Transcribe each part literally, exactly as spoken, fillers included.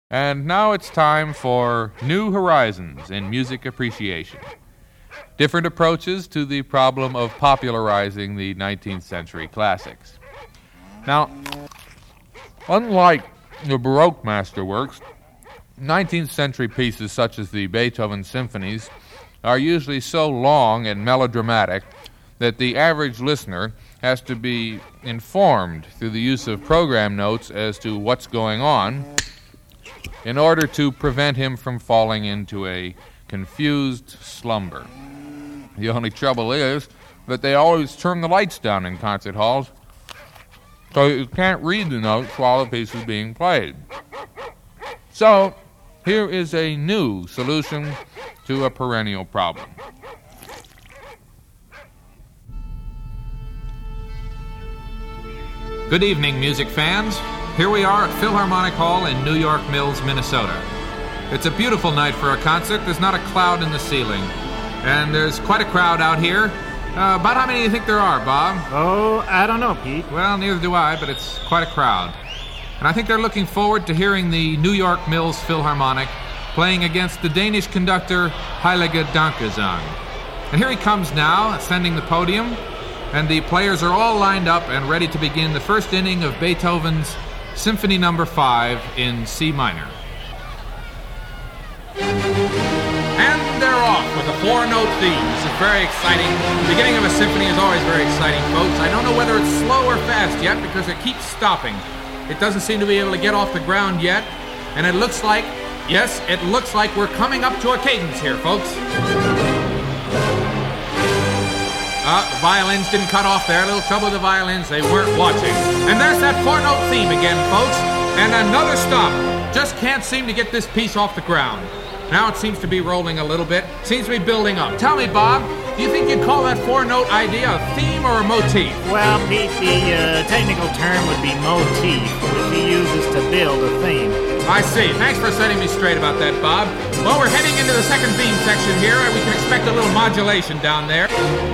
And now it's time for New Horizons in Music Appreciation. Different approaches to the problem of popularizing the nineteenth century classics. Now, unlike the Baroque masterworks, nineteenth century pieces such as the Beethoven symphonies are usually so long and melodramatic that the average listener has to be informed through the use of program notes as to what's going on in order to prevent him from falling into a confused slumber. The only trouble is that they always turn the lights down in concert halls, so you can't read the notes while the piece is being played. So, here is a new solution to a perennial problem. Good evening, music fans. Here we are at Philharmonic Hall in New York Mills, Minnesota. It's a beautiful night for a concert. There's not a cloud in the ceiling. And there's quite a crowd out here. Uh, about how many do you think there are, Bob? Oh, I don't know, Pete. Well, neither do I, but it's quite a crowd. And I think they're looking forward to hearing the New York Mills Philharmonic playing against the Danish conductor Heilige Dankgesang. And here he comes now, ascending the podium, and the players are all lined up and ready to begin the first inning of Beethoven's Symphony Number five in C minor. And they're off with a four-note theme. This is very exciting. The beginning of a symphony is always very exciting, folks. I don't know whether it's slow or fast yet because it keeps stopping. It doesn't seem to be able to get off the ground yet. And it looks like, yes, it looks like we're coming up to a cadence here, folks. Uh, the violins didn't cut off there. A little trouble with the violins. They weren't watching. And there's that four-note theme again, folks. And another stop. Just can't seem to get this piece off the ground. Now it seems to be rolling a little bit. Seems to be building up. Tell me, Bob, do you think you'd call that four-note idea a theme or a motif? Well, Pete, the uh, technical term would be motif, which he uses to build a theme. I see. Thanks for setting me straight about that, Bob. Well, we're heading into the second theme section here, and we can expect a little modulation down there.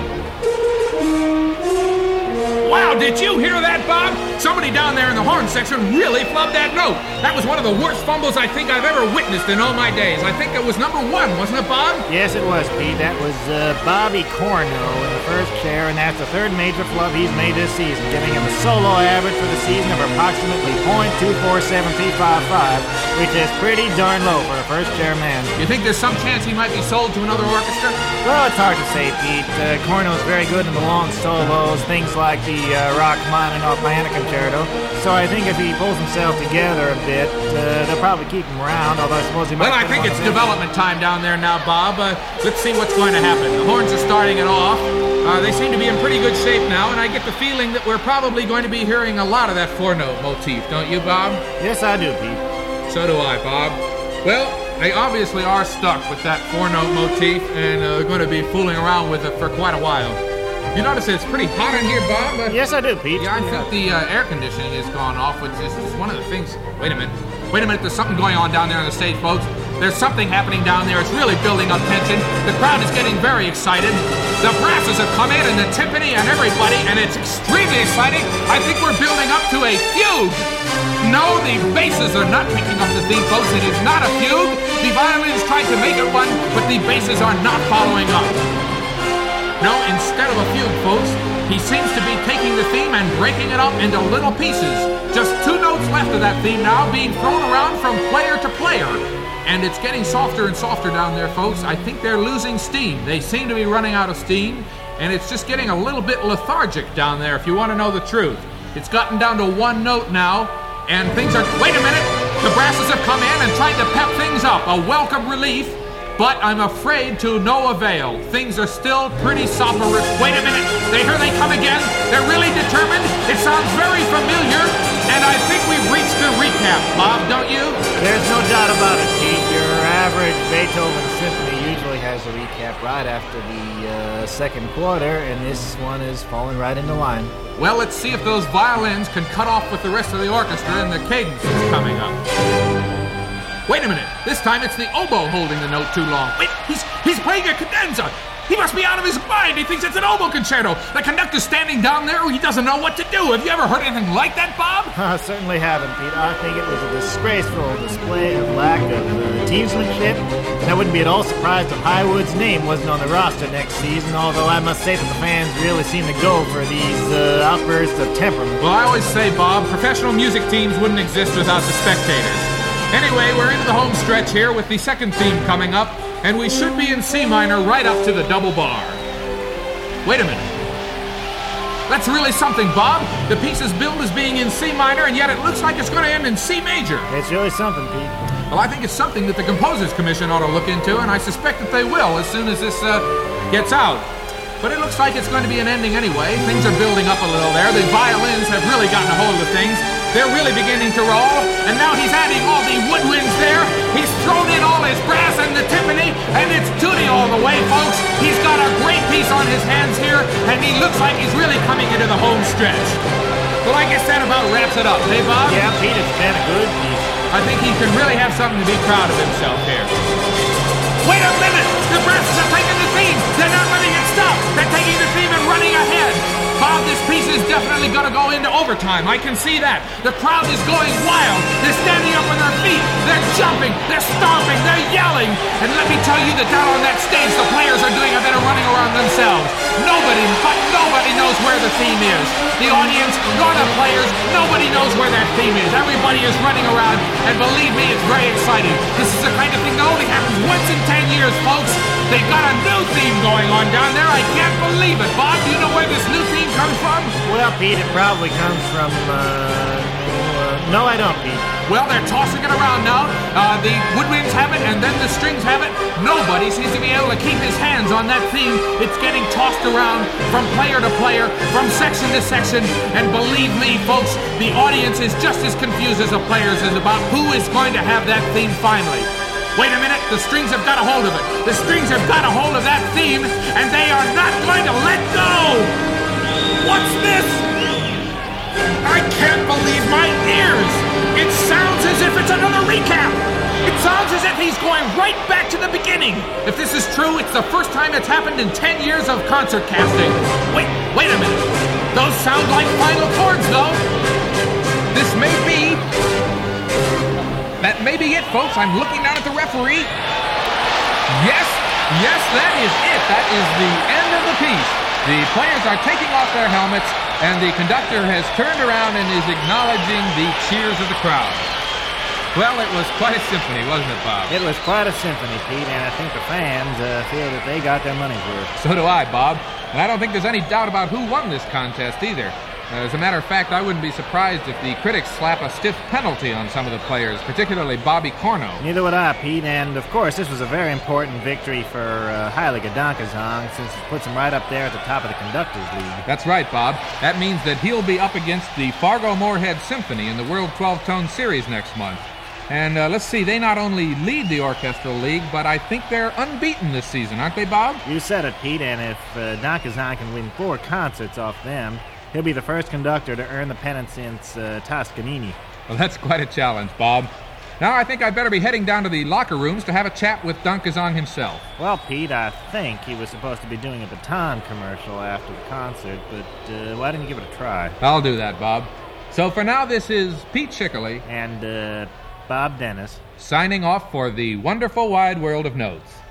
Wow, did you hear that, Bob? Somebody down there in the horn section really flubbed that note. That was one of the worst fumbles I think I've ever witnessed in all my days. I think it was number one, wasn't it, Bob? Yes, it was, Pete. That was uh, Bobby Corno in the first chair, and that's the third major flub he's made this season, giving him a solo average for the season of approximately point two four seven three five five, which is pretty darn low for a first chair man. You think there's some chance he might be sold to another orchestra? Well, it's hard to say, Pete. Uh, Corno's very good in the long solos, things like the uh, Rachmaninoff Piano Concerto. So I think if he pulls himself together a bit, uh, they'll probably keep him around, although I suppose he might... Well, I think it's development time down there now, Bob. Uh, let's see what's going to happen. The horns are starting it off. Uh, they seem to be in pretty good shape now, and I get the feeling that we're probably going to be hearing a lot of that four-note motif, don't you, Bob? Yes, I do, Pete. So do I, Bob. Well, they obviously are stuck with that four-note motif, and uh, they're going to be fooling around with it for quite a while. You notice it's pretty hot in here, Bob? Uh, yes, I do, Pete. Yeah, I think the uh, air conditioning has gone off, which is, is one of the things... Wait a minute. Wait a minute. There's something going on down there on the stage, folks. There's something happening down there. It's really building up tension. The crowd is getting very excited. The brasses have come in, and the timpani, and everybody, and it's extremely exciting. I think we're building up to a fugue. No, the basses are not picking up the theme, folks. It is not a fugue. The violins tried to make it one, but the basses are not following up. No, instead of a fugue, folks, he seems to be taking the theme and breaking it up into little pieces. Just two notes left of that theme now being thrown around from player to player. And it's getting softer and softer down there, folks. I think they're losing steam. They seem to be running out of steam, and it's just getting a little bit lethargic down there, if you want to know the truth. It's gotten down to one note now, and things are... Wait a minute! The brasses have come in and tried to pep things up. A welcome relief. But I'm afraid to no avail. Things are still pretty soporific. Wait a minute. They hear they come again. They're really determined. It sounds very familiar. And I think we've reached the recap, Bob, don't you? There's no doubt about it, Pete. Your average Beethoven symphony usually has a recap right after the uh, second quarter, and this one is falling right into line. Well, let's see if those violins can cut off with the rest of the orchestra and the cadence is coming up. Wait a minute. This time it's the oboe holding the note too long. Wait, he's he's playing a cadenza. He must be out of his mind. He thinks it's an oboe concerto. The conductor's standing down there. He doesn't know what to do. Have you ever heard anything like that, Bob? I certainly haven't, Pete. I think it was a disgraceful display of lack of uh, teamsmanship. And I wouldn't be at all surprised if Highwood's name wasn't on the roster next season, although I must say that the fans really seem to go for these uh, outbursts of temperament. Well, I always say, Bob, professional music teams wouldn't exist without the spectators. Anyway, we're into the home stretch here with the second theme coming up, and we should be in C minor right up to the double bar. Wait a minute. That's really something, Bob. The piece is billed as being in C minor, and yet it looks like it's going to end in C major. It's really something, Pete. Well, I think it's something that the Composers Commission ought to look into, and I suspect that they will as soon as this uh, gets out. But it looks like it's going to be an ending anyway. Things are building up a little there. The violins have really gotten a hold of things. They're really beginning to roll, and now he's adding all the woodwinds there. He's thrown in all his brass and the timpani, and it's tutti all the way, folks. He's got a great piece on his hands here, and he looks like he's really coming into the home stretch. Well, I guess that about wraps it up, hey, Bob? Yeah, Pete, it's been a good piece. I think he can really have something to be proud of himself here. Wait a minute! The brasses are taking the theme! They're not letting it stop! They're taking the theme and running ahead! Bob, this piece is definitely going to go into overtime. I can see that. The crowd is going wild. They're standing up on their feet. They're jumping. They're stomping. They're yelling. And let me tell you that down on that stage, the players are doing a bit of running around themselves. Nobody, but nobody knows where the theme is. The audience, nor the players, nobody knows where that theme is. Everybody is running around, and believe me, it's very exciting. This is the kind of thing that only happens once in ten years, folks. They've got a new theme going on down there. I can't believe it. Bob, do you know where this new theme comes from? Well, Pete, it probably comes from, uh... uh no, I don't, Pete. Well, they're tossing it around now. Uh, the woodwinds have it, and then the strings have it. Nobody seems to be able to keep his hands on that theme. It's getting tossed around from player to player, from section to section. And believe me, folks, the audience is just as confused as the players is about who is going to have that theme finally. Wait a minute, the strings have got a hold of it. The strings have got a hold of that theme, and they are not going to let go! What's this? I can't believe my ears! It sounds as if it's another recap! It sounds as if he's going right back to the beginning! If this is true, it's the first time it's happened in ten years of concert casting. Wait, wait a minute. Those sound like final chords, though. This may be... That may be it, folks. I'm looking down at the referee. Yes, yes, that is it. That is the end of the piece. The players are taking off their helmets, and the conductor has turned around and is acknowledging the cheers of the crowd. Well, it was quite a symphony, wasn't it, Bob? It was quite a symphony, Pete, and I think the fans uh, feel that they got their money's worth. So do I, Bob. And I don't think there's any doubt about who won this contest either. As a matter of fact, I wouldn't be surprised if the critics slap a stiff penalty on some of the players, particularly Bobby Corno. Neither would I, Pete, and of course this was a very important victory for uh, Heilige Dankesang, since it puts him right up there at the top of the Conductors League. That's right, Bob. That means that he'll be up against the Fargo-Moorhead Symphony in the World twelve-Tone Series next month. And uh, let's see, they not only lead the Orchestral League, but I think they're unbeaten this season, aren't they, Bob? You said it, Pete, and if uh, Dankesang can win four concerts off them, he'll be the first conductor to earn the pennant since uh, Toscanini. Well, that's quite a challenge, Bob. Now I think I'd better be heading down to the locker rooms to have a chat with Dankesang himself. Well, Pete, I think he was supposed to be doing a baton commercial after the concert, but uh, why didn't you give it a try? I'll do that, Bob. So for now, this is Pete Schickerly and uh, Bob Dennis signing off for the wonderful wide world of notes.